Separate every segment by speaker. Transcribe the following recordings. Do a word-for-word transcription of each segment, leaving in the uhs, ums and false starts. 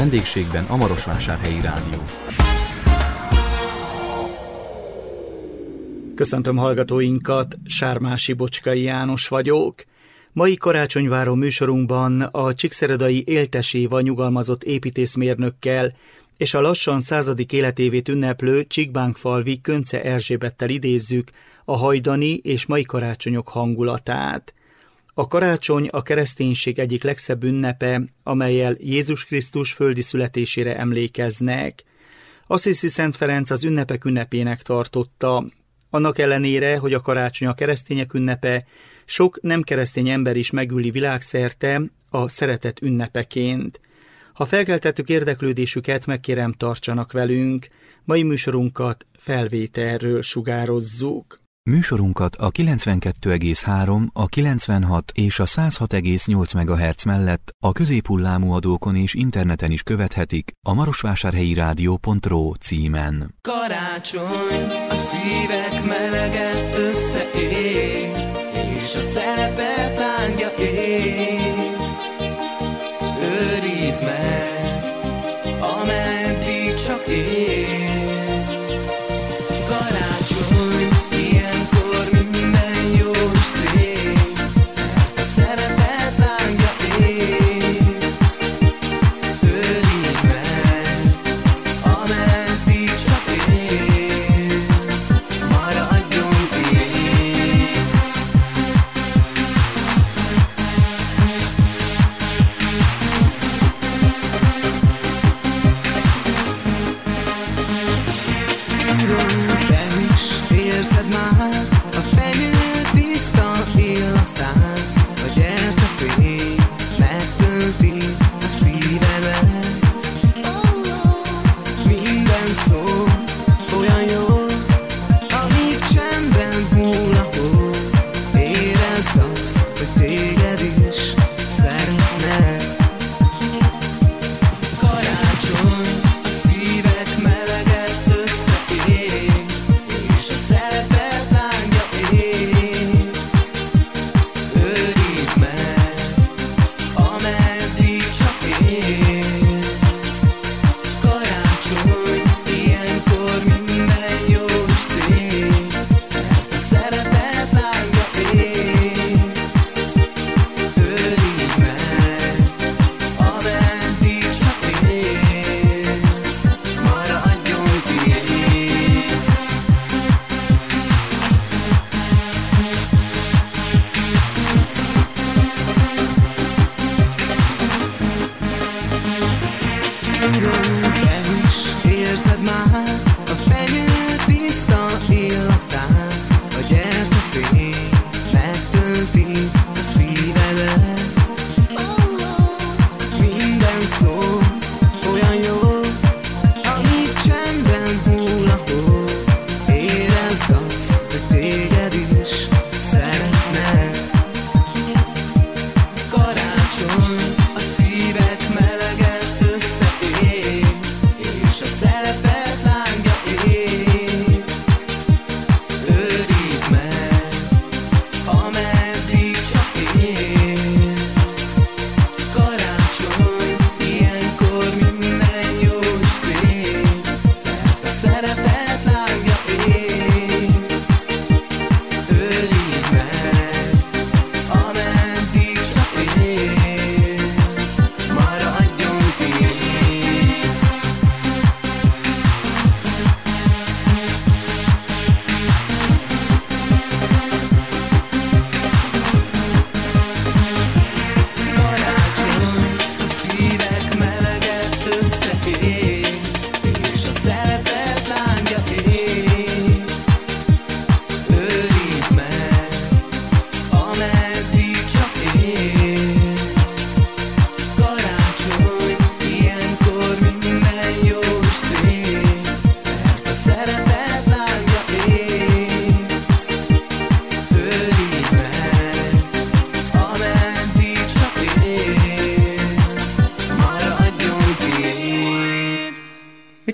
Speaker 1: vendégségben a Marosvásárhelyi Rádió.
Speaker 2: Köszöntöm hallgatóinkat, Sármási Bocskai János vagyok. Mai karácsonyváró műsorunkban a csíkszeredai Éltes Éva nyugalmazott építészmérnökkel és a lassan századik életévét ünneplő Csíkbánkfalvi Könce Erzsébettel idézzük a hajdani és mai karácsonyok hangulatát. A karácsony a kereszténység egyik legszebb ünnepe, amellyel Jézus Krisztus földi születésére emlékeznek. Assisi Szent Ferenc az ünnepek ünnepének tartotta. Annak ellenére, hogy a karácsony a keresztények ünnepe, sok nem keresztény ember is megüli világszerte a szeretet ünnepeként. Ha felkeltettük érdeklődésüket, megkérem, tartsanak velünk. Mai műsorunkat felvételről sugározzuk.
Speaker 1: Műsorunkat a kilencvenkettő egész három, a kilencvenhat és a száz hat egész nyolc megahertz mellett a középhullámú adókon és interneten is követhetik a marosvásárhelyi rádió pont ro címen.
Speaker 3: Karácsony, a szívek melege összeér, és a szeretet lángja ég. Őrizd meg, ameddig csak élsz. Karácsony, ilyenkor minden jó és szép, mert a szeretet lángja ég. Őrizd meg, ameddig csak élsz, maradjon ég.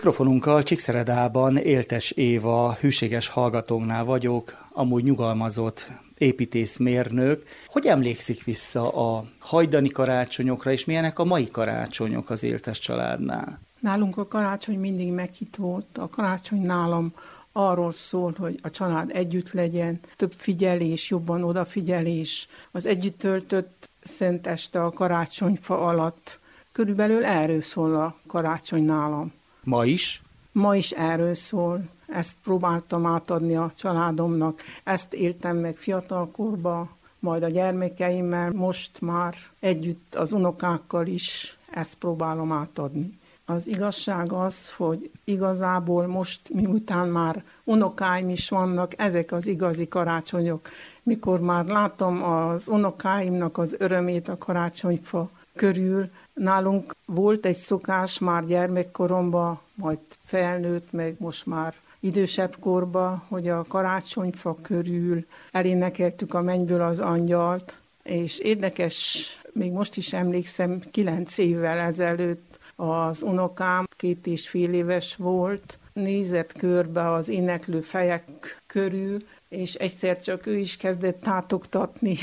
Speaker 2: Mikrofonunkkal Csíkszeredában Éltes Éva hűséges hallgatónknál vagyok, amúgy nyugalmazott építészmérnök. Hogy emlékszik vissza a hajdani karácsonyokra, és milyenek a mai karácsonyok az Éltes családnál?
Speaker 4: Nálunk a karácsony mindig meghitt volt. A karácsony nálam arról szól, hogy a család együtt legyen, több figyelés, jobban odafigyelés, az együtt töltött szent este a karácsonyfa alatt. Körülbelül erről szól a karácsony nálam.
Speaker 2: Ma is?
Speaker 4: Ma is erről szól. Ezt próbáltam átadni a családomnak. Ezt éltem meg fiatalkorban, majd a gyermekeimmel, most már együtt az unokákkal is ezt próbálom átadni. Az igazság az, hogy igazából most, miután már unokáim is vannak, ezek az igazi karácsonyok. Mikor már látom az unokáimnak az örömét a karácsonyfa körül, nálunk volt egy szokás már gyermekkoromban, majd felnőtt, meg most már idősebb korban, hogy a karácsonyfa körül elénekeltük a mennyből az angyalt, és érdekes, még most is emlékszem, kilenc évvel ezelőtt az unokám két és fél éves volt, nézett körbe az éneklő fejek körül, és egyszer csak ő is kezdett tátogtatni.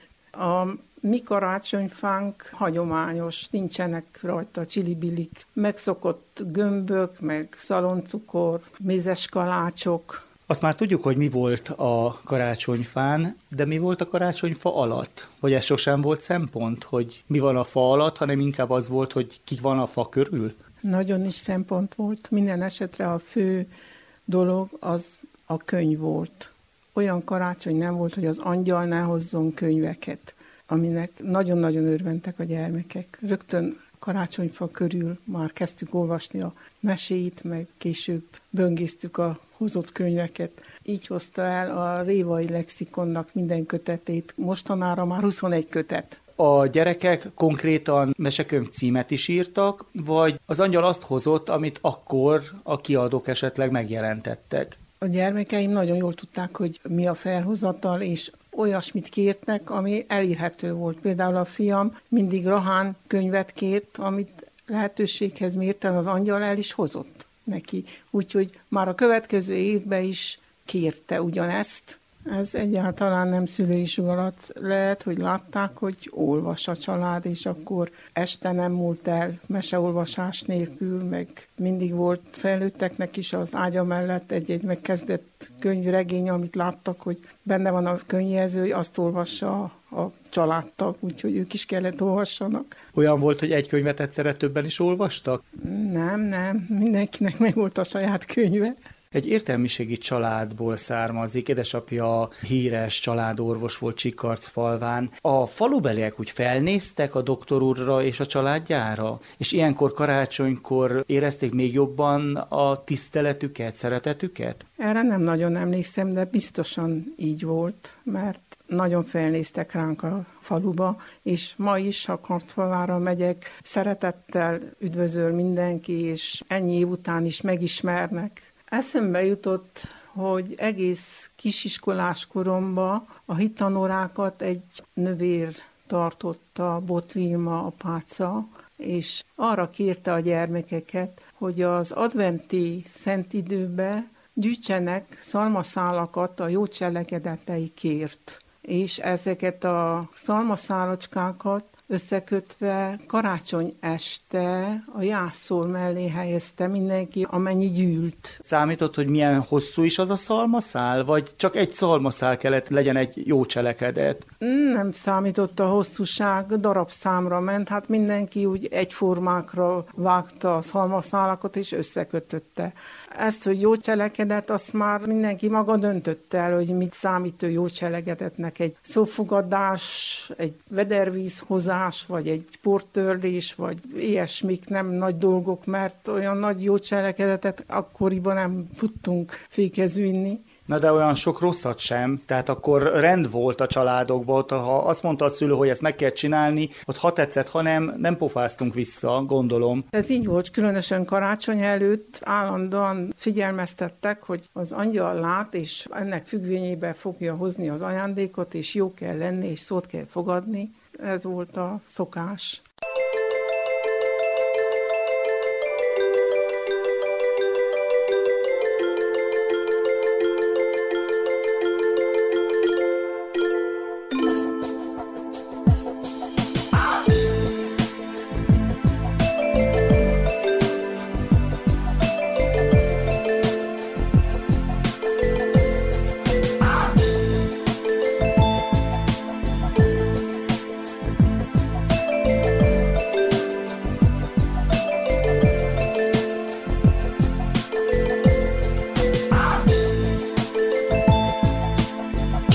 Speaker 4: A mi karácsonyfánk hagyományos, nincsenek rajta csilibilik, megszokott gömbök, meg szaloncukor, mézes kalácsok.
Speaker 2: Azt már tudjuk, hogy mi volt a karácsonyfán, de mi volt a karácsonyfa alatt? Vagy ez sosem volt szempont, hogy mi van a fa alatt, hanem inkább az volt, hogy ki van a fa körül?
Speaker 4: Nagyon is szempont volt. Minden esetre a fő dolog az a könyv volt. Olyan karácsony nem volt, hogy az angyal ne hozzon könyveket, aminek nagyon-nagyon örventek a gyermekek. Rögtön karácsonyfa körül már kezdtük olvasni a meséit, meg később böngésztük a hozott könyveket. Így hozta el a Révai Lexikonnak minden kötetét, mostanára már huszonegy kötet.
Speaker 2: A gyerekek konkrétan mesekönyv címet is írtak, vagy az angyal azt hozott, amit akkor a kiadók esetleg megjelentettek?
Speaker 4: A gyermekeim nagyon jól tudták, hogy mi a felhozatal, és olyasmit kértek, ami elérhető volt. Például a fiam mindig Rahán könyvet kért, amit lehetőséghez mérten az angyal el is hozott neki. Úgyhogy már a következő évben is kérte ugyanezt. Ez egyáltalán nem szülői sugalat lehet, hogy látták, hogy olvas a család, és akkor este nem múlt el meseolvasás nélkül, meg mindig volt felnőtteknek is az ágya mellett egy-egy megkezdett könyvregény, amit láttak, hogy benne van a könyvjelző, hogy azt olvassa a családtag, úgyhogy ők is kellett olvassanak.
Speaker 2: Olyan volt, hogy egy könyvet egyszerre többen is olvastak?
Speaker 4: Nem, nem, mindenkinek meg volt a saját könyve.
Speaker 2: Egy értelmiségi családból származik, édesapja híres családorvos volt Csikarcfalván. A falubeliek úgy felnéztek a doktor úrra és a családjára, és ilyenkor karácsonykor érezték még jobban a tiszteletüket, szeretetüket?
Speaker 4: Erre nem nagyon emlékszem, de biztosan így volt, mert nagyon felnéztek ránk a faluba, és ma is, ha Karcfalára megyek, szeretettel üdvözöl mindenki, és ennyi év után is megismernek. Eszembe jutott, hogy egész kisiskolás koromban a hittanorákat egy növér tartotta, Bot Vilma apáca, és arra kérte a gyermekeket, hogy az adventi szent időbe gyűjtsenek szalmaszálakat a jó cselekedeteikért. És ezeket a szalmaszálacskákat összekötve karácsony este a jászol mellé helyezte mindenki, amennyi gyűlt.
Speaker 2: Számított, hogy milyen hosszú is az a szalmaszál, vagy csak egy szalmaszál kellett legyen egy jó cselekedet?
Speaker 4: Nem számított a hosszúság, darabszámra ment, hát mindenki úgy egyformákra vágta a szalmaszálakat és összekötötte. Ezt, hogy jó cselekedet, azt már mindenki maga döntötte el, hogy mit számít ő jó cselekedetnek. Egy szófogadás, egy vedervízhozás, vagy egy portörlés, vagy ilyesmik, nem nagy dolgok, mert olyan nagy jó cselekedetet akkoriban nem tudtunk fékez vinni.
Speaker 2: Na de olyan sok rosszat sem, tehát akkor rend volt a családokban, ott, ha azt mondta a szülő, hogy ezt meg kell csinálni, ott ha tetszett, ha nem, nem pofáztunk vissza, gondolom.
Speaker 4: Ez így volt, különösen karácsony előtt állandóan figyelmeztettek, hogy az angyal lát, és ennek függvényében fogja hozni az ajándékot, és jó kell lenni, és szót kell fogadni. Ez volt a szokás.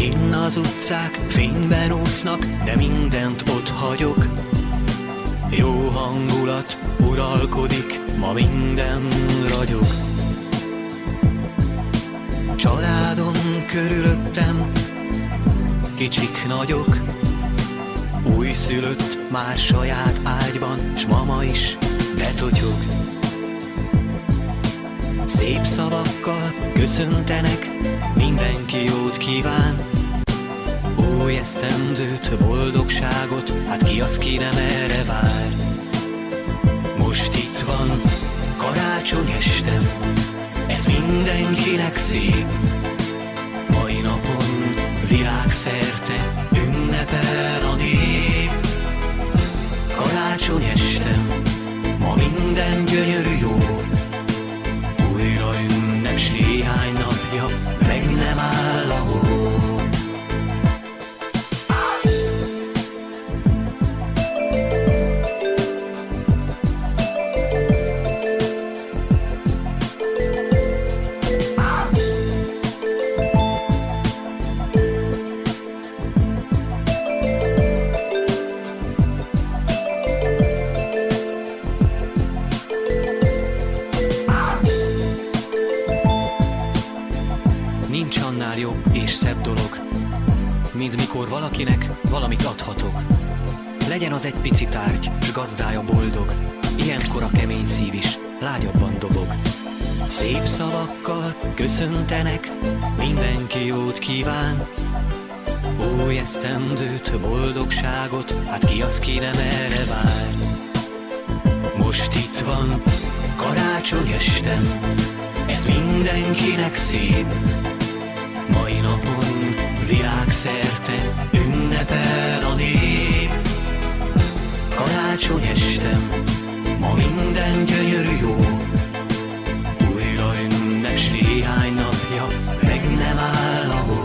Speaker 3: Kinn az utcák fényben úsznak, de mindent ott hagyok. Jó hangulat uralkodik, ma minden ragyog. Családom körülöttem, kicsik nagyok, újszülött már saját ágyban, s mama is betotyog. Szép szavakkal köszöntenek, mindenki jót kíván. Új esztendőt, boldogságot, hát ki az, ki nem erre vár. Most itt van karácsony este, ez mindenkinek szép. Mai napon világszerte ünnepel a nép. Karácsony este, ma minden gyönyörű jó. Újra ünneps néhány napja, meg nem áll a hó. Mint mikor valakinek valamit adhatok. Legyen az egy pici tárgy, s gazdája boldog. Ilyenkor a kemény szív is lágyabban dobog. Szép szavakkal köszöntenek, mindenki jót kíván. Új esztendőt, boldogságot, hát ki az, ki nem erre vár. Most itt van karácsony este, ez mindenkinek szép. Mai napon világszerte ünnepel a nép. Karácsony este, ma minden gyönyörű jó. Újra ünneps néhány napja, meg nem áll a hó.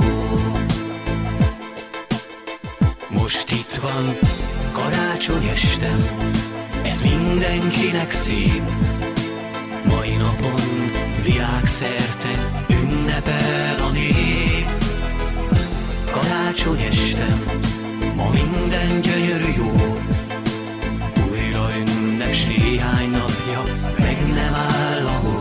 Speaker 3: Most itt van karácsony este, ez mindenkinek szép. Mai napon világszerte ünnepel a nép. Karácsony este, ma minden gyönyörű jó. Újra ünneps néhány napja, meg nem áll a hó.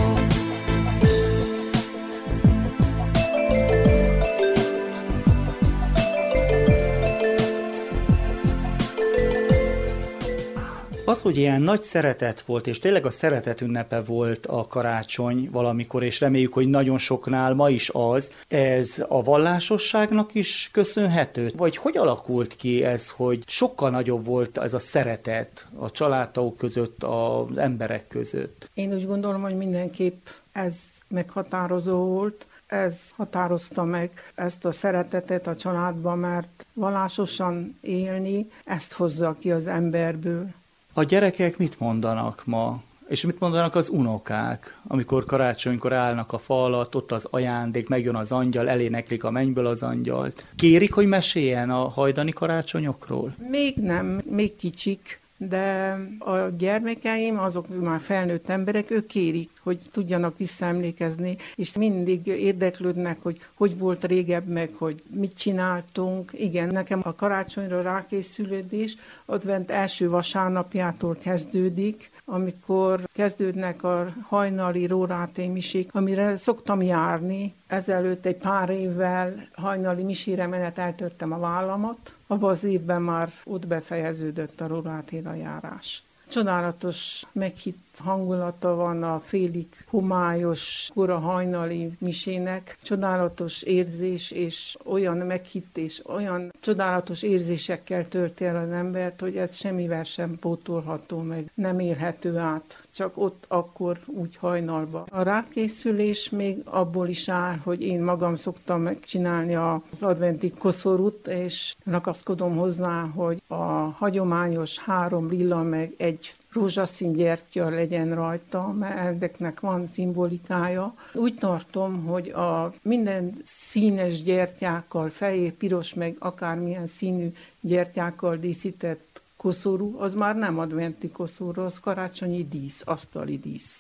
Speaker 2: Az, hogy ilyen nagy szeretet volt, és tényleg a szeretet ünnepe volt a karácsony valamikor, és reméljük, hogy nagyon soknál ma is az, ez a vallásosságnak is köszönhető? Vagy hogy alakult ki ez, hogy sokkal nagyobb volt ez a szeretet a családtagok között, az emberek között?
Speaker 4: Én úgy gondolom, hogy mindenképp ez meghatározó volt. Ez határozta meg ezt a szeretetet a családba, mert vallásosan élni, ezt hozza ki az emberből.
Speaker 2: A gyerekek mit mondanak ma? És mit mondanak az unokák, amikor karácsonykor állnak a fa alatt, ott az ajándék, megjön az angyal, eléneklik a mennyből az angyalt. Kérik, hogy meséljen a hajdani karácsonyokról?
Speaker 4: Még nem, még kicsik, de a gyermekeim, azok már felnőtt emberek, ők kérik, hogy tudjanak visszaemlékezni, és mindig érdeklődnek, hogy hogy volt régebb, meg hogy mit csináltunk. Igen, nekem a karácsonyra rákészülődés advent első vasárnapjától kezdődik, amikor kezdődnek a hajnali róráté misik, amire szoktam járni. Ezelőtt egy pár évvel hajnali misére menet eltörtem a vállamat. Abban az évben már ott befejeződött a rórátéra járás. Csodálatos, meghitt hangulata van a félig homályos kora hajnali misének. Csodálatos érzés, és olyan meghitt, és olyan csodálatos érzésekkel tölti el az embert, hogy ez semmivel sem pótolható meg, nem élhető át. Csak ott akkor úgy hajnalba. A rákészülés még abból is áll, hogy én magam szoktam megcsinálni az adventi koszorút, és ragaszkodom hozzá, hogy a hagyományos három lila meg egy rózsaszín gyertya legyen rajta, mert ezeknek van szimbolikája. Úgy tartom, hogy a minden színes gyertyákkal, fehér, piros, meg akármilyen színű gyertyákkal díszített koszorú, az már nem adventi koszorú, az karácsonyi dísz, asztali dísz.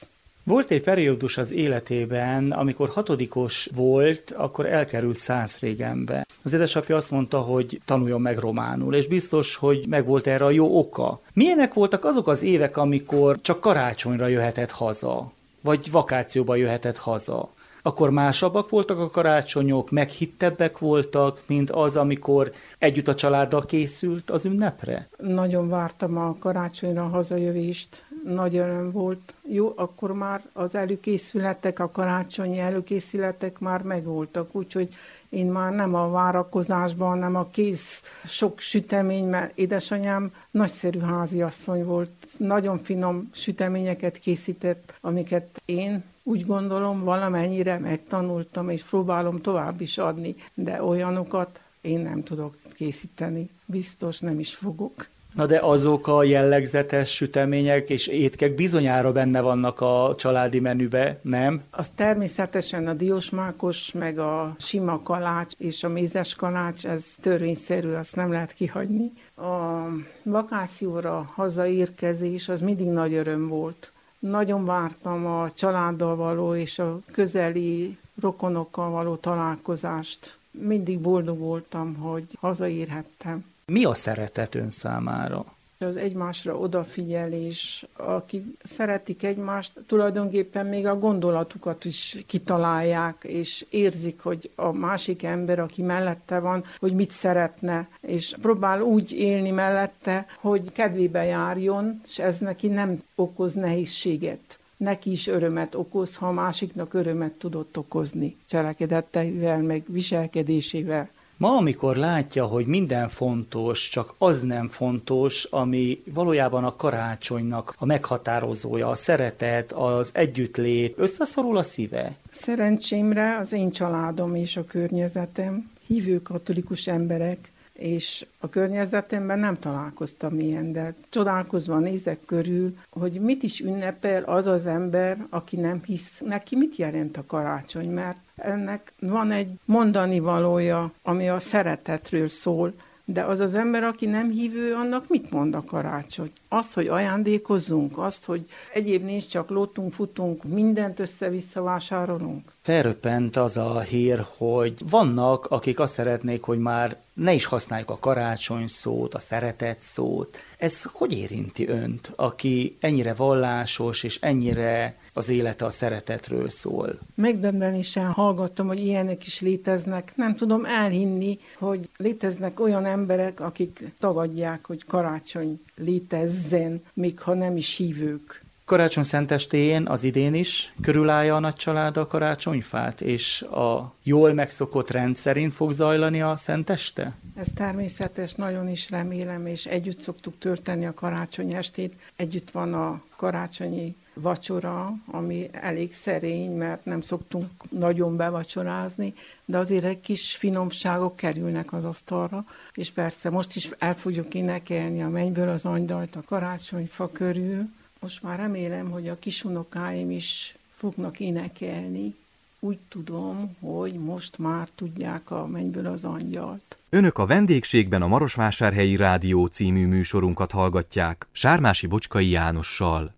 Speaker 2: Volt egy periódus az életében, amikor hatodikos volt, akkor elkerült Szászrégenbe. Az édesapja azt mondta, hogy tanuljon meg románul, és biztos, hogy megvolt erre a jó oka. Milyenek voltak azok az évek, amikor csak karácsonyra jöhetett haza, vagy vakációba jöhetett haza? Akkor másabbak voltak a karácsonyok, meghittebbek voltak, mint az, amikor együtt a családdal készült az ünnepre?
Speaker 4: Nagyon vártam a karácsonyra a hazajövést, nagy öröm volt. Jó, akkor már az előkészületek, a karácsonyi előkészületek már megvoltak, úgyhogy én már nem a várakozásban, hanem a kész sok sütemény, mert édesanyám nagyszerű háziasszony volt. Nagyon finom süteményeket készített, amiket én úgy gondolom valamennyire megtanultam, és próbálom tovább is adni, de olyanokat én nem tudok készíteni. Biztos nem is fogok.
Speaker 2: Na de azok a jellegzetes sütemények és étkek bizonyára benne vannak a családi menübe, nem?
Speaker 4: Az természetesen a diósmákos, meg a sima kalács és a mézes kalács, ez törvényszerű, azt nem lehet kihagyni. A vakációra hazaérkezés az mindig nagy öröm volt. Nagyon vártam a családdal való és a közeli rokonokkal való találkozást. Mindig boldog voltam, hogy hazaérhettem.
Speaker 2: Mi a szeretet ön számára?
Speaker 4: Az egymásra odafigyelés, aki szeretik egymást, tulajdonképpen még a gondolatukat is kitalálják, és érzik, hogy a másik ember, aki mellette van, hogy mit szeretne, és próbál úgy élni mellette, hogy kedvébe járjon, és ez neki nem okoz nehézséget. Neki is örömet okoz, ha a másiknak örömet tudott okozni cselekedeteivel, meg viselkedésével.
Speaker 2: Ma, amikor látja, hogy minden fontos, csak az nem fontos, ami valójában a karácsonynak a meghatározója, a szeretet, az együttlét, összeszorul a szíve?
Speaker 4: Szerencsémre az én családom és a környezetem hívő katolikus emberek, és a környezetemben nem találkoztam ilyen, de csodálkozva nézek körül, hogy mit is ünnepel az az ember, aki nem hisz, neki mit jelent a karácsony, mert ennek van egy mondani valója, ami a szeretetről szól, de az az ember, aki nem hívő, annak mit mond a karácsony? Azt, hogy ajándékozzunk, azt, hogy egyéb nincs, csak lótunk, futunk, mindent össze-vissza vásárolunk.
Speaker 2: Felröppent az a hír, hogy vannak, akik azt szeretnék, hogy már ne is használjuk a karácsony szót, a szeretet szót. Ez hogy érinti önt, aki ennyire vallásos és ennyire az élete a szeretetről szól?
Speaker 4: Megdöbbenéssel hallgattam, hogy ilyenek is léteznek. Nem tudom elhinni, hogy léteznek olyan emberek, akik tagadják, hogy karácsony létezzen, még ha nem is hívők.
Speaker 2: Karácsony szentestéjén az idén is körülállja a nagy család a karácsonyfát, és a jól megszokott rend szerint fog zajlani a szenteste?
Speaker 4: Ez természetes, nagyon is remélem, és együtt szoktuk tölteni a karácsony estét. Együtt van a karácsonyi vacsora, ami elég szerény, mert nem szoktunk nagyon bevacsorázni, de azért egy kis finomságok kerülnek az asztalra, és persze most is el fogjuk énekelni a Mennyből az angyalt a karácsonyfa körül. Most már remélem, hogy a kisunokáim is fognak énekelni. Úgy tudom, hogy most már tudják a Mennyből az angyalt.
Speaker 1: Önök a vendégségben a Marosvásárhelyi Rádió című műsorunkat hallgatják Sármási Bocskai Jánossal.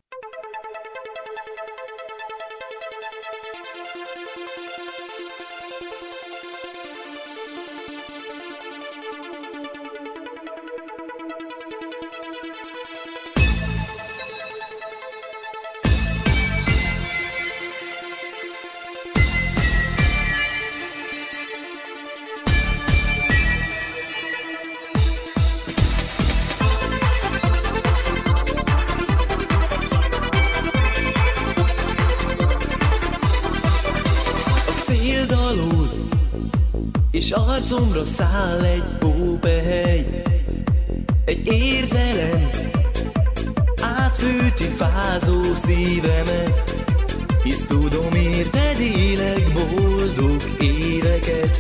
Speaker 3: És arcomra száll egy hópehely, egy érzelem átfűti fázó szívemet, hisz tudom érted élek boldog éveket.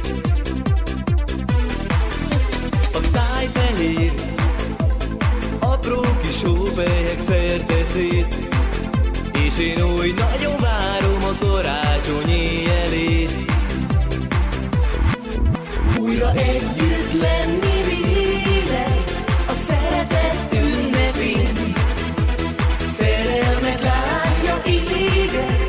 Speaker 3: A tájfehér, apró kis hópelyek szerte szét, és én úgy nagyon várom a karácsony éjjelét.
Speaker 5: Újra együtt lenni véled, a szeretet ünnepén, szerelmek lángja éget,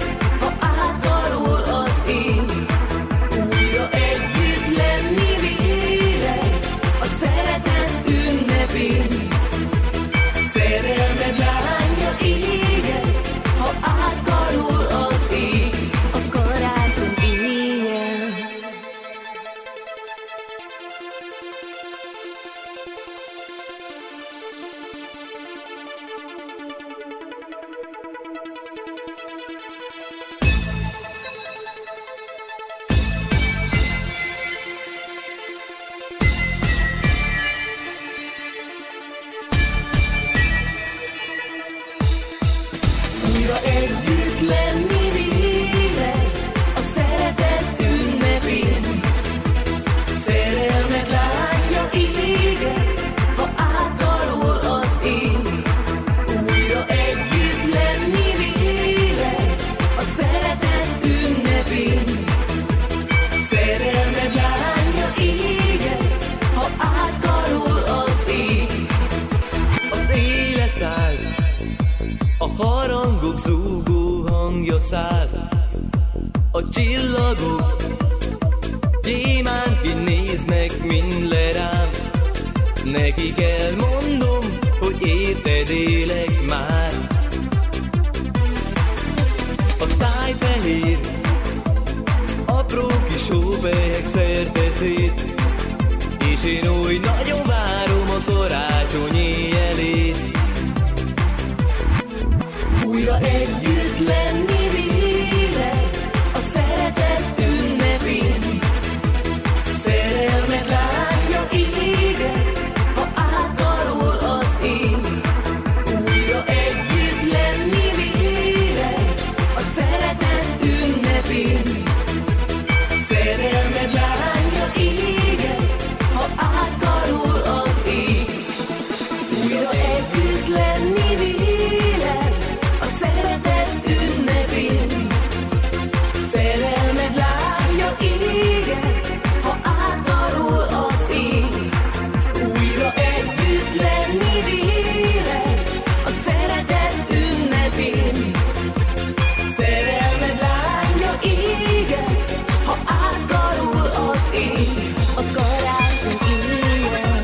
Speaker 3: száll a csillagok, gyémánként néznek mind le rám. Nekik elmondom, hogy érted élek már. A tájfehér, apró kis hóbelyek szerte szét, és én úgy nagyon várom a karácsony éjjelét.
Speaker 5: Újra együtt lenni véled a szeretet ünnepén. Szerelmet lángja éget, ha átkarol az ég. Újra együtt lenni véled a szeretet ünnepén. Szerelmet lángja éget, ha átkarol az ég. Újra együtt lenni véled a szeretet ünnepén. Szerelmed lángja éget, ha átkarol az ég. Újra együtt lenni véled a szeretet ünnepén. Szerelmed lángja éget, ha átkarol az ég. A karácsony éjjel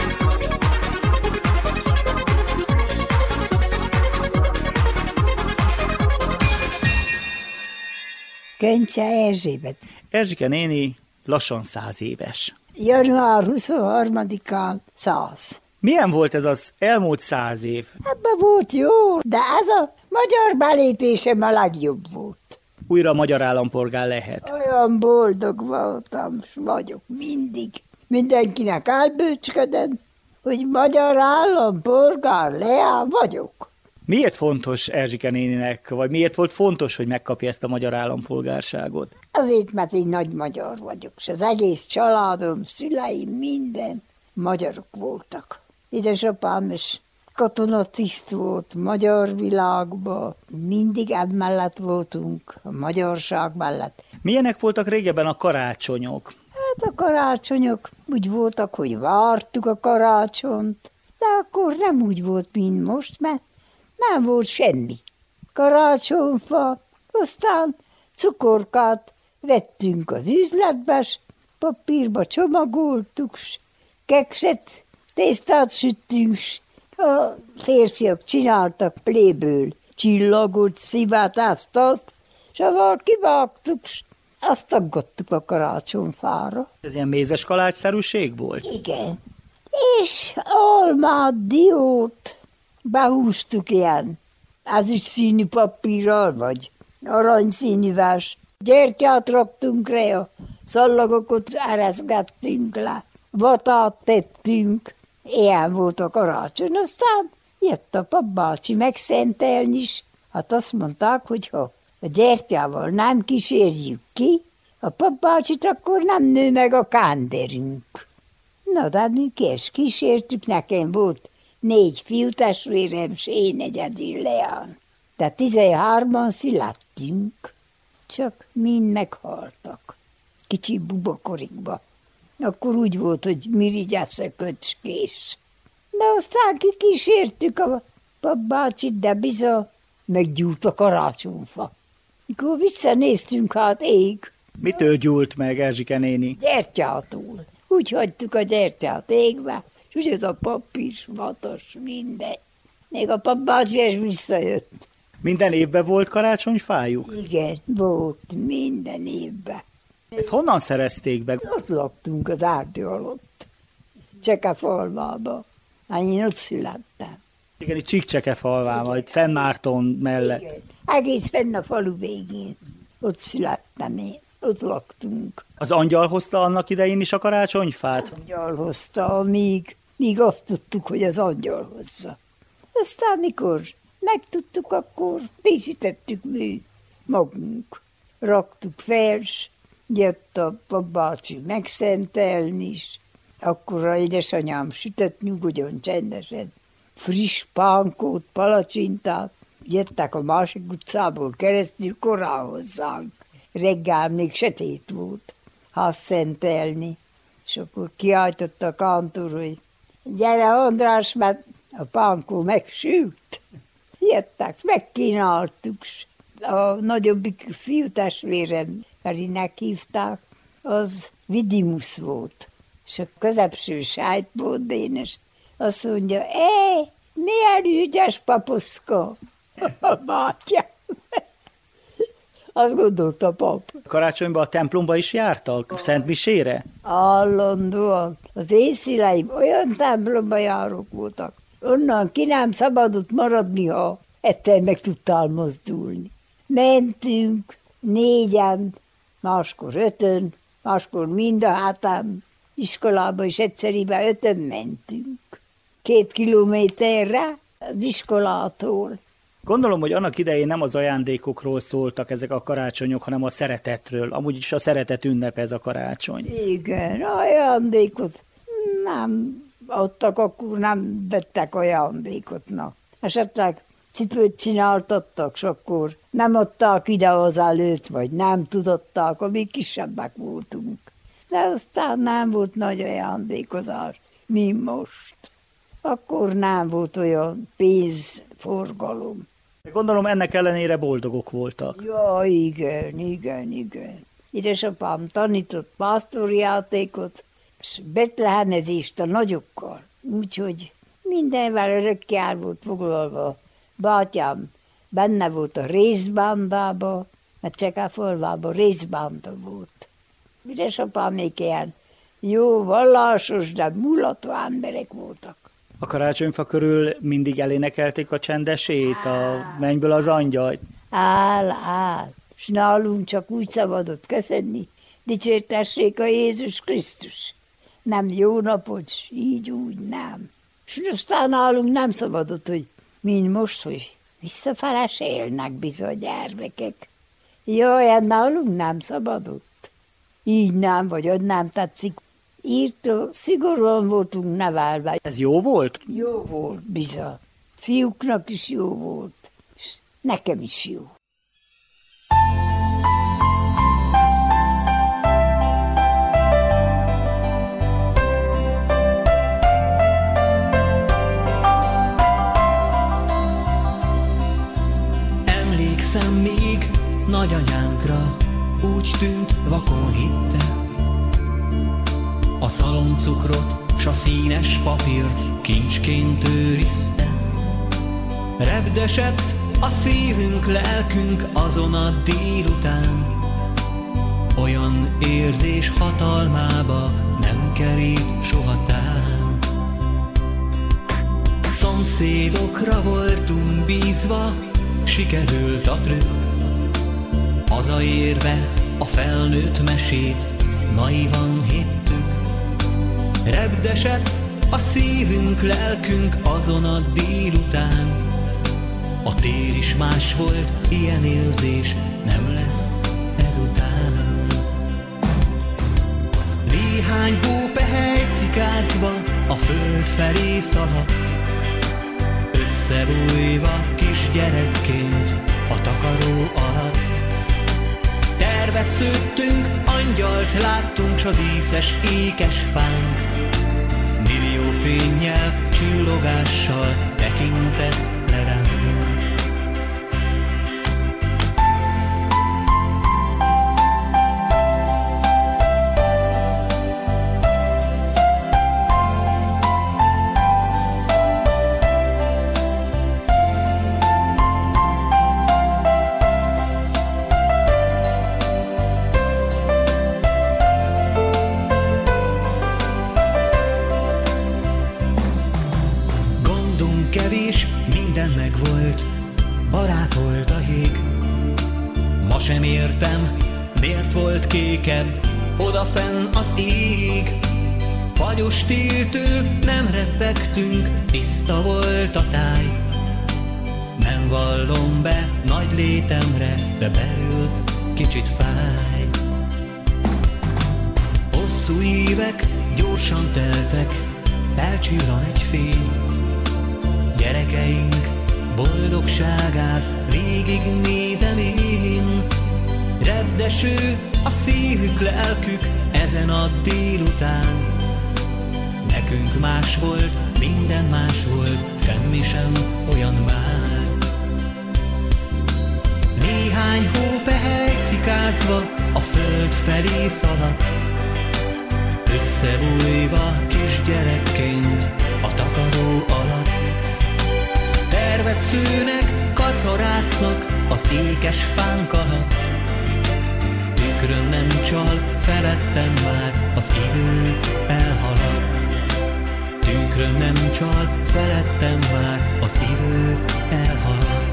Speaker 6: Könycse Erzsébet.
Speaker 2: Erzsike néni lassan száz éves.
Speaker 6: január huszonharmadikán száz.
Speaker 2: Milyen volt ez az elmúlt száz év?
Speaker 6: Ebben volt jó, de ez a magyar belépésem a legjobb volt.
Speaker 2: Újra magyar állampolgár lehet.
Speaker 6: Olyan boldog voltam, s vagyok mindig. Mindenkinek elbőcsködöm, hogy magyar állampolgár leáll vagyok.
Speaker 2: Miért fontos Erzsike néninek, vagy miért volt fontos, hogy megkapja ezt a magyar állampolgárságot?
Speaker 6: Azért, mert én nagy magyar vagyok, és az egész családom, szüleim, minden magyarok voltak. Édesapám is katonatiszt volt, magyar világban, mindig emellett voltunk, a magyarság mellett.
Speaker 2: Milyenek voltak régebben a karácsonyok?
Speaker 6: Hát a karácsonyok úgy voltak, hogy vártuk a karácsont, de akkor nem úgy volt, mint most, mert nem volt semmi. Karácsonyfa, aztán cukorkát vettünk az üzletbe, s papírba csomagoltuk, s kekset, tésztát süttünk, s a férfiak csináltak pléből csillagot, szívet, ezt, azt, s avval kivágtuk, s azt aggattuk a karácsonyfára.
Speaker 2: Ez ilyen mézes kalácsszerűség volt?
Speaker 6: Igen. És almát, diót behúztuk ilyen ezüst színű papírral, vagy aranyszínűvel. Gyertyát raktunk rá, a szallagokat ereszgettünk le, vatát tettünk. Ilyen volt a karácsony. Aztán jött a papbácsi megszentelni is. Hát azt mondták, hogy ha a gyertyával nem kísérjük ki, a papbácsit, akkor nem nő meg a kánderünk. Na, de mi kés kísértük, nekem volt négy fiútestvérem, s én egyedül leáll. De tizenhárman születtünk, csak mind meghaltak, kicsi bubakorikba. Akkor úgy volt, hogy mirigyesz a köcskés. De aztán kikísértük a papbácsit, de bizony meggyúlt a karácsonyfa. Mikor visszanéztünk, hát ég.
Speaker 2: Mitől gyúlt meg Erzsike néni?
Speaker 6: Gyertyától. Úgy hagytuk a gyertyát égve, és úgy a papír, vatos, minden. Még a papbácsi is visszajött.
Speaker 2: Minden évben volt karácsonyfájuk?
Speaker 6: Igen, volt, minden évben.
Speaker 2: Ezt honnan szerezték be?
Speaker 6: Ott laktunk az erdő alatt, Csekefalvába. Hát én ott születtem.
Speaker 2: Igen, itt Csíkcsekefalván, vagy Szent Márton mellett.
Speaker 6: Igen. Egész fenn a falu végén. Ott születtem én, ott laktunk.
Speaker 2: Az angyal hozta annak idején is a karácsonyfát?
Speaker 6: Angyal hozta, míg, míg azt tudtuk, hogy az angyal hozza. Aztán mikor megtudtuk, akkor díszítettük mi magunk. Raktuk fel, s jött a papbácsi megszentelni is. Akkor a édesanyám sütött nyugodjon csendesen friss pánkót, palacsintát. Jöttek a másik utcából keresztül korán hozzánk. Reggel még sötét volt, házszentelni. És akkor kiáltotta a kántor, hogy gyere András, mert a pánkó megsült. Jöttek, megkínáltuk, A nagyobbik fiútestvérem, Ferinek hívták, az Vidimus volt. És a közepső sájt volt Dénes. Azt mondja, é, milyen ügyes papuszka a bátyám. Azt gondolta a pap.
Speaker 2: Karácsonyban a templomba is jártak? Szent misére?
Speaker 6: Állandóan. Az én szüleim olyan templomba járók voltak. Onnan ki nem szabadott maradni, ha egyszer meg tudtál mozdulni. Mentünk négyen, máskor ötön, máskor mind a hátán iskolába is egyszerűen ötön mentünk. Két kilométerre az iskolától.
Speaker 2: Gondolom, hogy annak idején nem az ajándékokról szóltak ezek a karácsonyok, hanem a szeretetről. Amúgy is a szeretet ünnepe ez a karácsony.
Speaker 6: Igen, ajándékot nem adtak, akkor nem vettek ajándékot. Na. Esetleg cipőt csináltattak, és akkor nem adták ide az előtt, vagy nem tudották, amíg kisebbek voltunk. De aztán nem volt nagy ajándékozás, mi most. Akkor nem volt olyan pénzforgalom.
Speaker 2: Gondolom, ennek ellenére boldogok voltak.
Speaker 6: Ja, igen, igen, igen. Édesapám tanított pásztorjátékot, és betlehemezést a nagyokkal. Úgyhogy mindenvel örökké el volt foglalva. Bátyám benne volt a részbándában, mert Csekáfalvában részbánda volt. Édesapám még ilyen jó vallásos, de mulató emberek voltak.
Speaker 2: A karácsonyfa körül mindig elénekelték a csendesét, a mennyből az angyal.
Speaker 6: Áll, áll, s nálunk csak úgy szabadott köszönni, dicsértessék a Jézus Krisztus. Nem jó napot, s így úgy nem. S aztán nálunk nem szabadott, hogy mind most, hogy visszafele se élnek bizony gyermekek. Jaj, nálunk nem szabadott. Így nem, vagy hogy nem tetszik. Írtó, szigorúan voltunk nevelve.
Speaker 2: Ez jó volt?
Speaker 6: Jó volt, bizony. Fiúknak is jó volt, és nekem is jó.
Speaker 3: Emlékszem még nagyanyánkra, úgy tűnt, vakon hitte. A szaloncukrot s a színes papírt kincsként őrizte. Repdesett a szívünk, lelkünk azon a délután. Olyan érzés hatalmába nem kerít soha tán. Szomszédokra voltunk bízva, sikerült a trükk. Hazaérve a felnőtt mesét naivan hittük. Repdesett a szívünk, lelkünk azon a délután. A tér is más volt, ilyen érzés nem lesz ezután. Néhány hópehely cikázva a föld felé szaladt, összebújva kisgyerekként a takaró alatt. Tervet szőttünk, angyalt láttunk, s a díszes ékes fánk millió fénnyel, csillogással tekintett le ránk. Kevés, minden megvolt, barát volt a jég. Ma sem értem, miért volt kékebb odafenn az ég. Fagyos téltől nem rettegtünk, tiszta volt a táj. Nem vallom be nagy létemre, de belül kicsit fáj. Hosszú évek gyorsan teltek, felcsillan egy fény. Gyerekeink boldogságát végig nézem én. Repdeső a szívük, lelkük ezen a délután. Nekünk más volt, minden más volt, semmi sem olyan már. Néhány hópehely cikázva a föld felé szaladt, összebújva kisgyerekként a takaró alatt. Tervet szőnek, kacarásznak az ékes fánk alatt. Tükröm nem csal, felettem már az idő elhalad. Tükröm nem csal, felettem már az idő elhalad.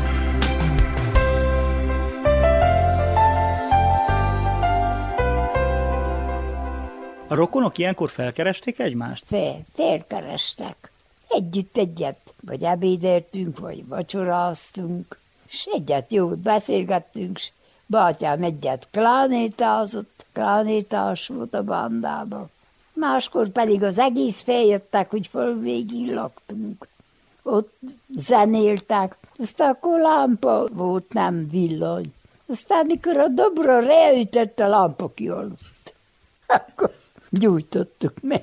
Speaker 2: A rokonok ilyenkor felkeresték egymást?
Speaker 6: Fel, felkerestek. Együtt egyet, vagy ebédeltünk, vagy vacsoráztunk, és egyet jó, beszélgettünk, s bátyám egyet klánétázott, klánétás volt a bandában. Máskor pedig az egész feljöttek, hogy föl végig laktunk. Ott zenéltek, aztán akkor lámpa volt, nem villany. Aztán mikor a dobra reütött, a lámpa kialudt. Akkor gyújtottuk meg.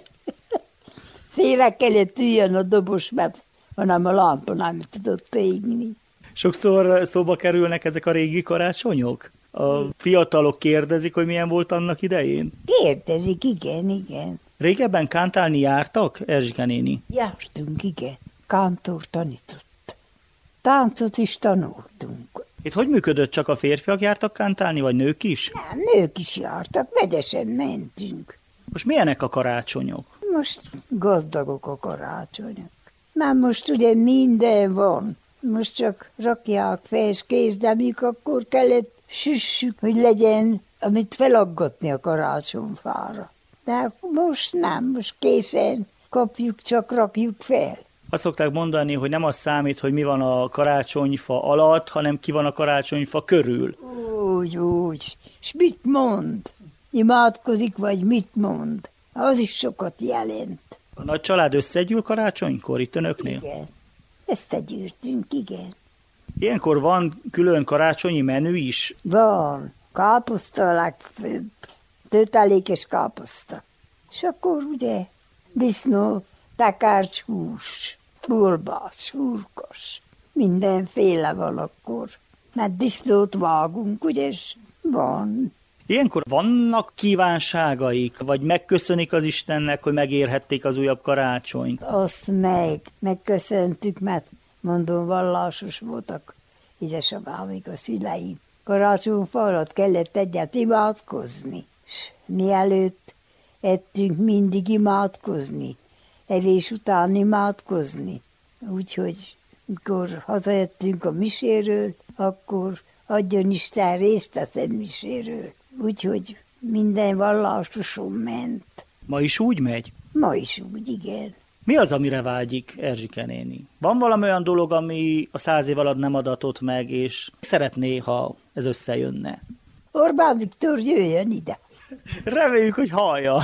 Speaker 6: Félre kellett üljön a dobos, mert hanem a lámpa nem tudott égni.
Speaker 2: Sokszor szóba kerülnek ezek a régi karácsonyok? A fiatalok kérdezik, hogy milyen volt annak idején?
Speaker 6: Kérdezik, igen, igen.
Speaker 2: Régebben kántálni jártak, Erzsike néni?
Speaker 6: Jártunk, igen. Kántor tanított. Táncot is tanultunk.
Speaker 2: Itt hogy működött, csak a férfiak jártak kántálni, vagy nők is?
Speaker 6: Nem, nők is jártak, vegyesen mentünk.
Speaker 2: Most milyenek a karácsonyok?
Speaker 6: Most gazdagok a karácsonyok. Már most ugye minden van. Most csak rakják fel és kész, de mikor akkor kellett süssük, hogy legyen, amit felaggatni a karácsonyfára. De most nem, most készen kapjuk, csak rakjuk fel.
Speaker 2: Azt szokták mondani, hogy nem az számít, hogy mi van a karácsonyfa alatt, hanem ki van a karácsonyfa körül.
Speaker 6: Úgy, úgy. És mit mond? Imádkozik, vagy mit mond? Az is sokat jelent.
Speaker 2: A nagy család összegyűl karácsonykor itt önöknél?
Speaker 6: Igen. Összegyűrtünk, igen.
Speaker 2: Ilyenkor van külön karácsonyi menü is?
Speaker 6: Van. Káposzta a legfőbb. Tőtelékes káposzta. És akkor ugye disznó, tekercs, hús, bulbász, hurkos. Mindenféle van akkor. Mert disznót vágunk, ugye, és van.
Speaker 2: Ilyenkor vannak kívánságaik, vagy megköszönik az Istennek, hogy megérhették az újabb karácsonyt?
Speaker 6: Azt meg, megköszöntük, mert mondom, vallásos voltak édesapámik, a szüleim. Karácsonyfa alatt kellett egyet imádkozni. És mielőtt ettünk, mindig imádkozni. Evés után imádkozni. Úgyhogy mikor hazajöttünk a miséről, akkor adjon Isten részt a szentmiséről. Úgyhogy minden vallásoson ment.
Speaker 2: Ma is úgy megy?
Speaker 6: Ma is úgy, igen.
Speaker 2: Mi az, amire vágyik Erzsike néni? Van valami olyan dolog, ami a száz év alatt nem adatott meg, és szeretné, ha ez összejönne?
Speaker 6: Orbán Viktor jöjjön ide.
Speaker 2: Reméljük, hogy hallja.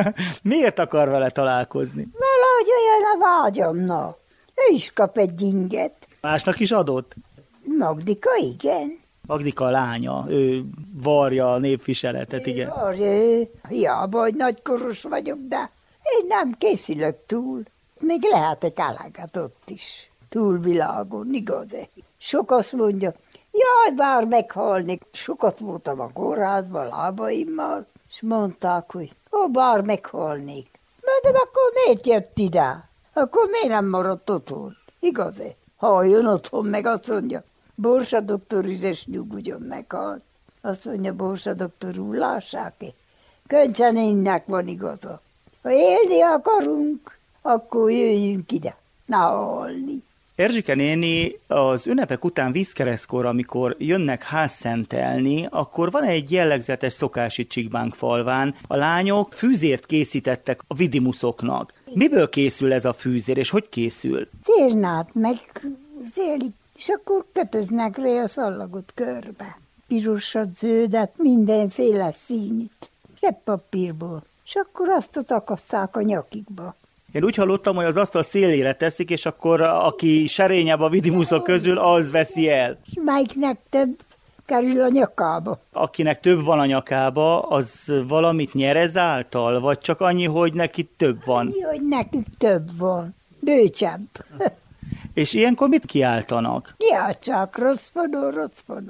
Speaker 2: Miért akar vele találkozni?
Speaker 6: Valahogy olyan a vágyamna. Ő is kap egy inget.
Speaker 2: Másnak is adott?
Speaker 6: Magdika, igen.
Speaker 2: Magdika a lánya, ő varja a népviseletet, igen.
Speaker 6: Ő, hiába, hogy nagykoros vagyok, de én nem készülök túl. Még lehetek eleget ott is. Túlvilágon, igaz-e? Sok azt mondja, jaj, bár meghalnék. Sokat voltam a kórházban lábaimmal, és mondták, hogy ó, bár meghalnék. Mondom, akkor miért jött ide? Akkor miért nem maradt otthon? Igaz-e? Ha jön otthon, meg azt mondja, Borsa doktor üres nyugodjon, meghalt. Azt mondja, Borsa doktor úr, lássák-e? Köncsenénnek van igaza. Ha élni akarunk, akkor jöjjünk ide, ne halni.
Speaker 2: Erzsike néni az ünnepek után vízkeresztkor, amikor jönnek házszentelni, akkor van egy jellegzetes szokás itt Csikbánk-falván. A lányok fűzért készítettek a vidimuszoknak. Miből készül ez a fűzér, és hogy készül?
Speaker 6: Cérnát meg zélik, és akkor kötöznek rá a szallagot körbe. Pirosat, zöldet, mindenféle színit, reppapírból, és akkor azt ott akaszták a nyakikba.
Speaker 2: Én úgy hallottam, hogy az asztal szélére teszik, és akkor aki serényebb a vidimuszok közül, az veszi el.
Speaker 6: Melyiknek több kerül a nyakába.
Speaker 2: Akinek több van a nyakába, az valamit nyer ezáltal? Vagy csak annyi, hogy neki több van?
Speaker 6: Mi, hogy nekik több van. Bőcsebb.
Speaker 2: És ilyenkor mit kiáltanak?
Speaker 6: Kiáltsák, rossz fanó, rossz fanó.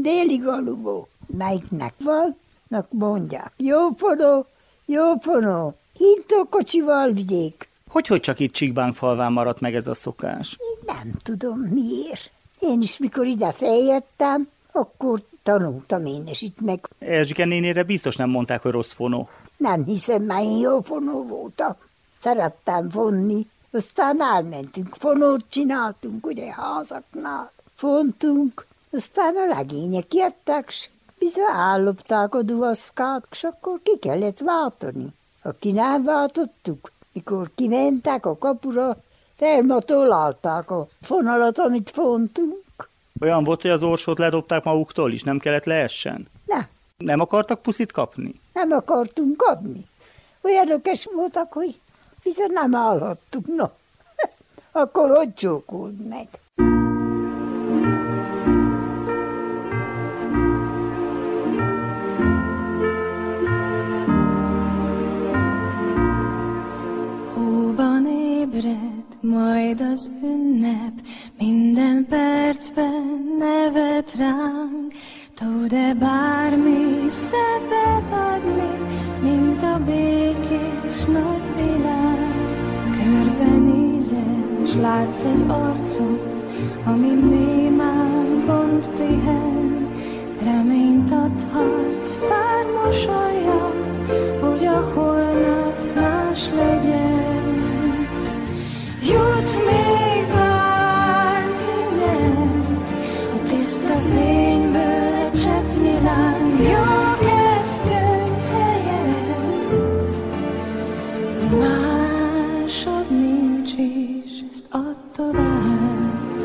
Speaker 6: délig aluvó. Melyiknek van? Nak mondják, jófonó, jófonó, hintó kocsival vigyék.
Speaker 2: Hogy, hogy csak itt Csíkbánk-falván maradt meg ez a szokás?
Speaker 6: Nem tudom miért. Én is mikor ide feljöttem, akkor tanultam én is itt meg.
Speaker 2: Erzsike nénére biztos nem mondták, hogy rossz fonó.
Speaker 6: Nem hiszem, mert én jó fonó voltam. Szerettem fonni. Aztán elmentünk, fonót csináltunk, ugye házaknál. Fontunk, aztán a legények jöttek, s bizony ellopták a duvaszkát, és akkor ki kellett váltani. Aki nem váltottuk, mikor kimentek a kapura, felmatolálták a fonalat, amit fontunk.
Speaker 2: Olyan volt, hogy az orsót ledobták maguktól is, nem kellett leessen?
Speaker 6: Nem.
Speaker 2: Nem akartak puszit kapni?
Speaker 6: Nem akartunk adni. Olyanok is voltak, hogy bizony nem állhattuk, no. Akkor hogy csókold meg?
Speaker 5: Hóban ébred majd az ünnep, minden percben nevet ránk. Tud-e bármi szebbet adni, mint a békés nagy világ? Körbenézel, s látsz egy arcot, ami némán gond pihen. Reményt adhatsz pár mosolya, hogy a holnap más legyen. Jut még bárkinek a tiszta fényből egy cseppnyi láng, jó kedvkönyv helyett. Másod nincs is, ezt add tovább.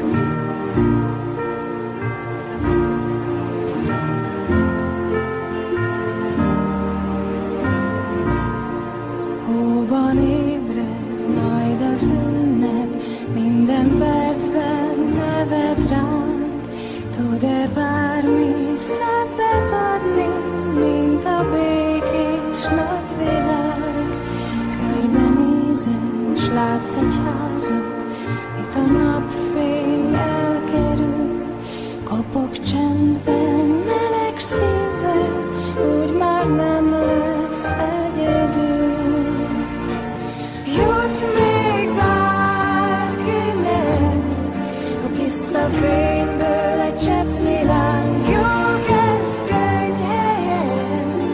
Speaker 5: Hóban ébred majd az ünnep, minden percben nevet ránk. Tud-e bármi szebbet adni, mint a békés nagy világ? Körbenézel, s látsz egy házat, itt a napfény elkerül. Kopog csendben, meleg szívvel, úgy már nem lesz egyedül. Jut még bárkinek a tiszta fényből egy cseppnyi láng, jó kedvkönyv helyen.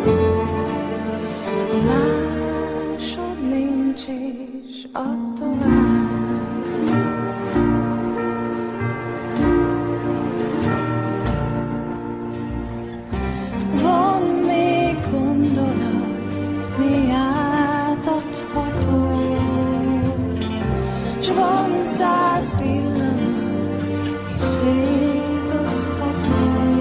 Speaker 5: Másod nincs is, add tovább. Van még gondolat, mi átadható, s van száz pillanat, mi szétosztható.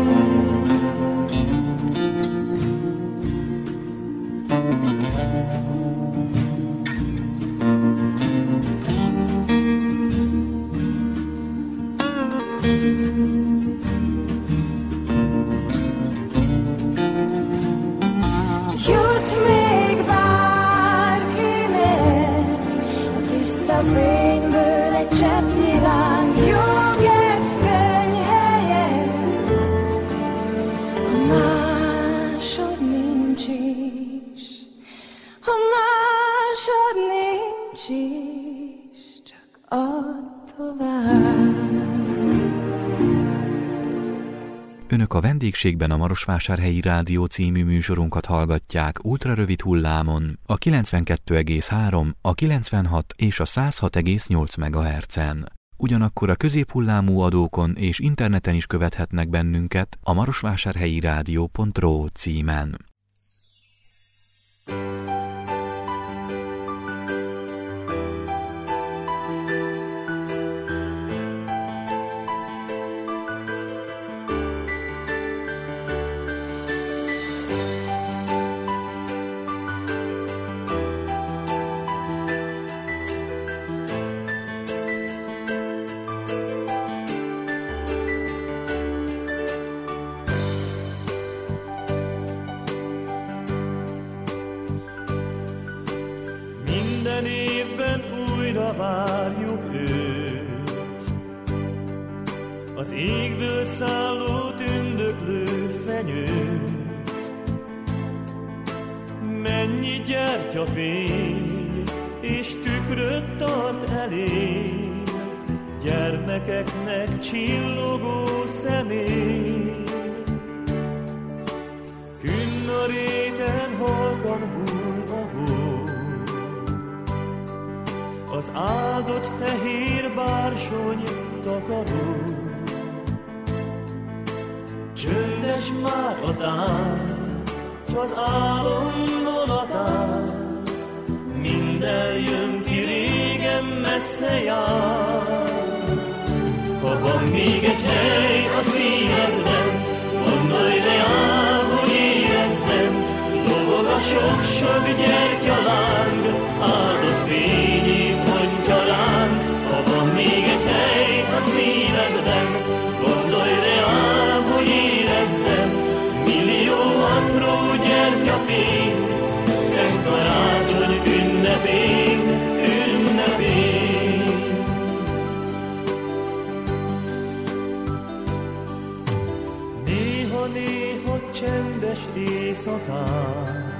Speaker 5: Jut még bárkinek a tiszta fényből egy cseppnyi láng, jó kedvkönyv helyett. Ha másod nincs is, ha másod nincs is, csak add tovább.
Speaker 1: Önök a vendégségben a Marosvásárhelyi Rádió című műsorunkat hallgatják ultrarövid hullámon, a kilencvenkettő egész három, a kilencvenhat és a száz hat egész nyolc megahertzen. Ugyanakkor a középhullámú adókon és interneten is követhetnek bennünket a marosvásárhelyi rádió pont ro címen.
Speaker 7: Várjuk őt, az égből szálló tündök öklő fenyőt. Mennyi gyertyafény és tükröt tart elé, gyermekeknek csillogó szemén. Künn a réten halkan hull a hó, az áldott fehér bársony takaró. Csöndes már a tár, az álom vonatán, minden jön ki, régen messze jár. Ha van még egy hely a szívedben, gondolj reál, hogy érezzem, lobog a sok-sok gyertyaláng, áldott fényét mondja ránk. Ha van még egy hely a szívedben, gondolj reál, hogy érezzem, millió apró gyertyafény, Szent Karácsony ünnepén, ünnepén. Néha-néha csendes éjszakán,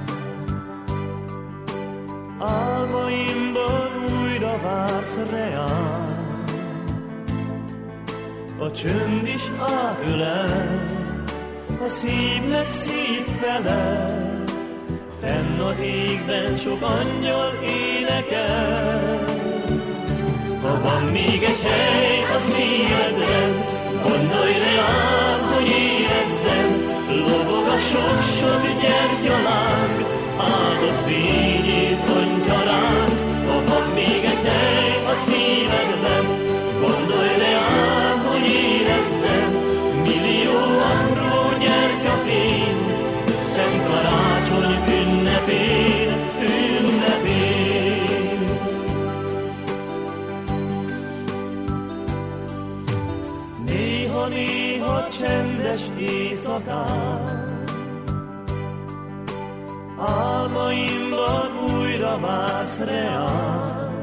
Speaker 7: álmaimban újra vársz reám. A csönd is átölel, a szívnek szív felel, fenn az égben sok angyal énekel. Ha van még egy hely a szívedben, gondolj reám, hogy érezzem, lobog a sok-sok gyertyaláng, áldott fényét mondja ránk. Ha van még egy hely a szívedben, gondolj reám, hogy érezzem, millió apró gyertyafény, Szent Karácsony ünnepén, ünnepén. Néha-néha csendes éjszakán, álmaimban újra vársz reám.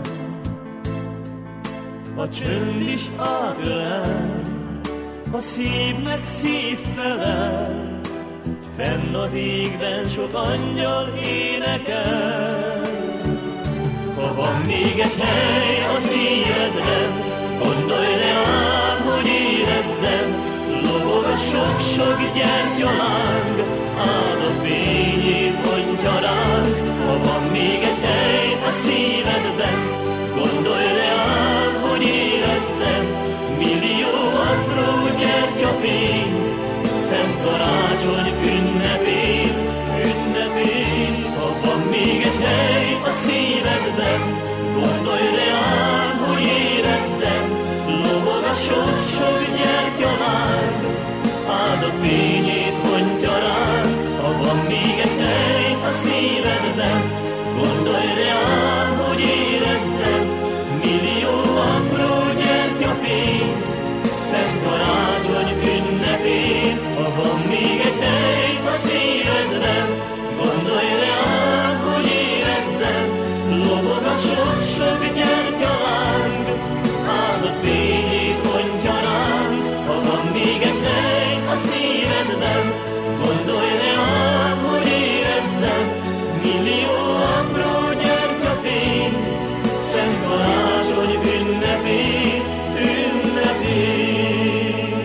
Speaker 7: A csönd is átölel, a szívnek szív felel, fenn az égben sok angyal énekel. Ha van még egy hely a szívedben, gondolj reám, hogy érezzem, lobog a sok-sok gyertyaláng, áldott fényét mondja ránk. Ha van még egy hely a szívedben, gondolj reám, hogy érezzem, millió apró gyertyafény, Szent Karácsony ünnepén, ünnepén. Ha van még egy hely a szívedben, gondolj reám, hogy érezzem, lobog a sok-sok gyertyaláng, áldott fényét mondja ránk. Ha van még egy hely a szívedben, gondolj reám, hogy érezzem, millió apró gyertyafény, Szent Karácsony ünnepén. Ha van még egy hely a szívedben, gondolj reám, hogy érezzem, lobog a sok-sok gyertyaláng, áldott fényét mondja ránk. Ha van még egy hely a szívedben, gondolj reám, hogy érezzem, millió apró gyertyafény, Szent Karácsony ünnepén, ünnepén.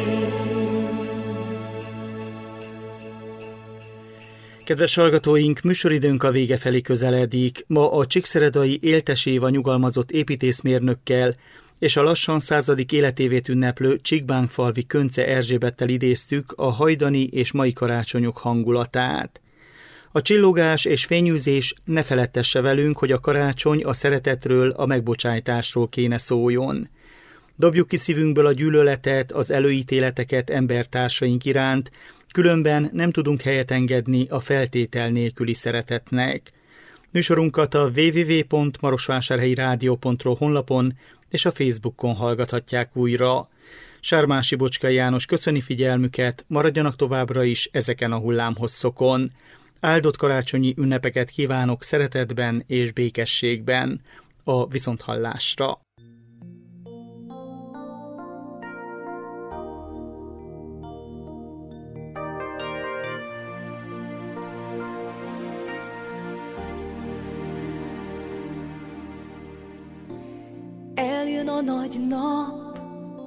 Speaker 2: Kedves hallgatóink, műsoridőnk a vége felé közeledik. Ma a Csíkszeredai Éltes Éva nyugalmazott építészmérnökkel és a lassan századik életévét ünneplő Csíkbánkfalvi Könce Erzsébettel idéztük a hajdani és mai karácsonyok hangulatát. A csillogás és fényűzés ne feledtesse velünk, hogy a karácsony a szeretetről, a megbocsájtásról kéne szóljon. Dobjuk ki szívünkből a gyűlöletet, az előítéleteket embertársaink iránt, különben nem tudunk helyet engedni a feltétel nélküli szeretetnek. Műsorunkat a double-u double-u double-u pont marosvásárhelyi rádió pont ro honlapon és a Facebookon hallgathatják újra. Sármási Bocskai János köszöni figyelmüket, maradjanak továbbra is ezeken a hullámhosszokon. Áldott karácsonyi ünnepeket kívánok szeretetben és békességben. A viszonthallásra.
Speaker 8: Eljön a nagy nap,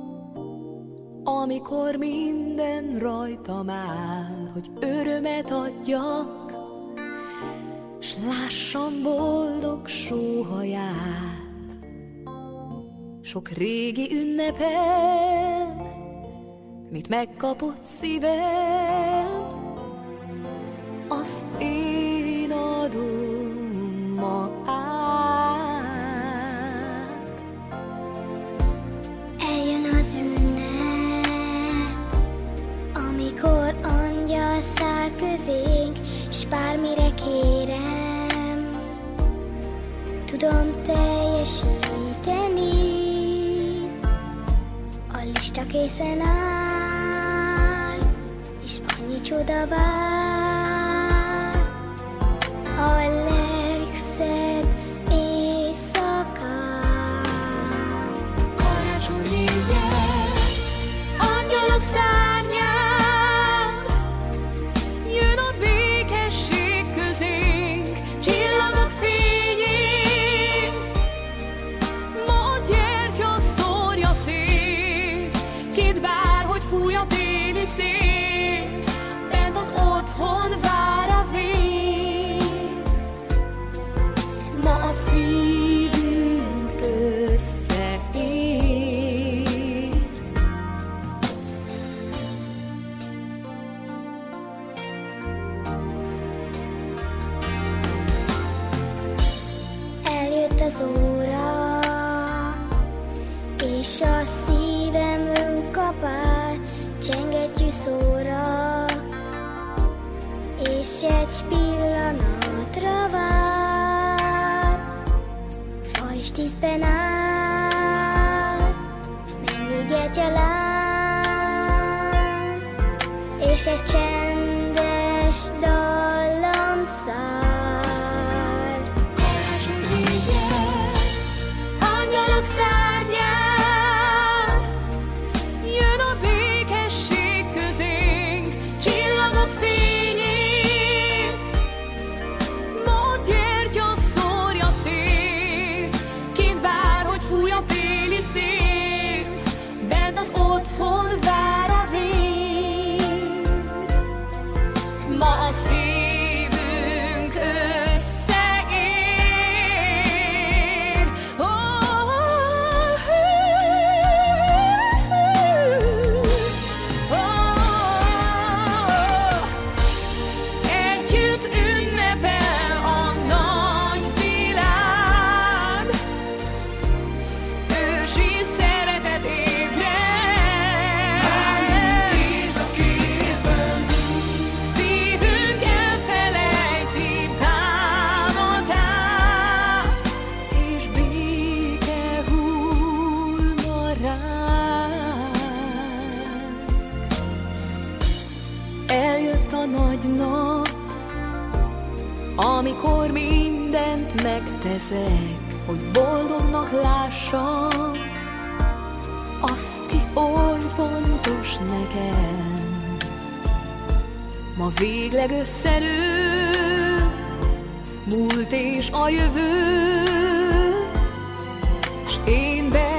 Speaker 8: amikor minden rajtam áll, hogy örömet adjak, s lássam boldog sóhaját. Sok régi ünnepen, mit megkapott szívem, azt én adom ma át.
Speaker 9: Eljön az ünnep, amikor angyal száll közénk, s bármire kérem, tudom teljesíteni. A lista készen áll, és annyi csoda vár. A legszebb éjszakán.
Speaker 8: Karácsonyi jel, angyalok szárnyán, jön a békesség közénk, csillagok fényén. Ma a gyertya szórja szét, két bár, hogy fúj a téli szél, bent az otthon vár a vét. Ma a szívünk összeér.
Speaker 9: Eljött az óra, és a szívem rúgkapál, csengettyű szóra, és egy pillanatra vár. Fa és tízben áll, mennyi gyertyalán, és egy csendes dallam száll.
Speaker 8: Karácsonyi jel, angyalok szárnyán, jön a békesség közénk, csillagok fényét. Ma a gyertya szórja szét, két bár, hogy fúj a téli szél, bent az otthon vár a vét. Ma a szívünk összeér. Oh, együtt ünnepel a nagy világ, ősi szeretet ébred. Kéz a kézben, szívünk elfelejti bánatát, és béke hullna ránk. Eljött a nagy nap, amikor mindent megteszek, hogy boldognak lássam azt, ki oly fontos nekem. Ma végleg összenő múlt és a jövő, s én be